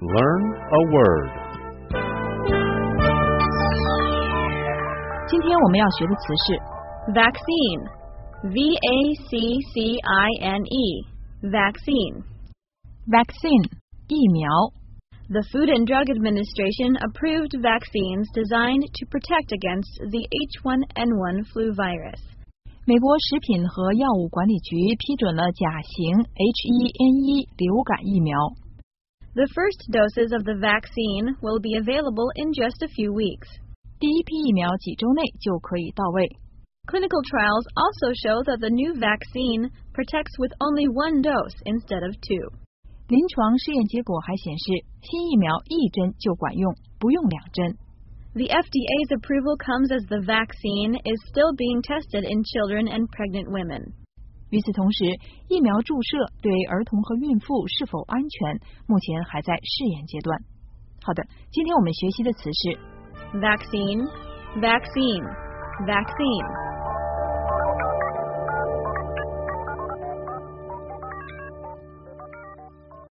Learn a word. 今天我们要学的词是 vaccine. V-A-C-C-I-N-E. Vaccine. vaccine 疫苗。 The Food and Drug Administration approved vaccines designed to protect against the H1N1 flu virus. 美国食品和药物管理局批准了甲型 H1N1 流感疫苗。 The first doses of the vaccine will be available in just a few weeks. 第一批疫苗几周内就可以到位。 Clinical trials also show that the new vaccine protects with only one dose instead of two. 临床试验结果还显示，新疫苗一针就管用，不用两针。 The FDA's approval comes as the vaccine is still being tested in children and pregnant women. 与此同时，疫苗注射对儿童和孕妇是否安全，目前还在试验阶段。好的，今天我们学习的词是 vaccine, vaccine, vaccine.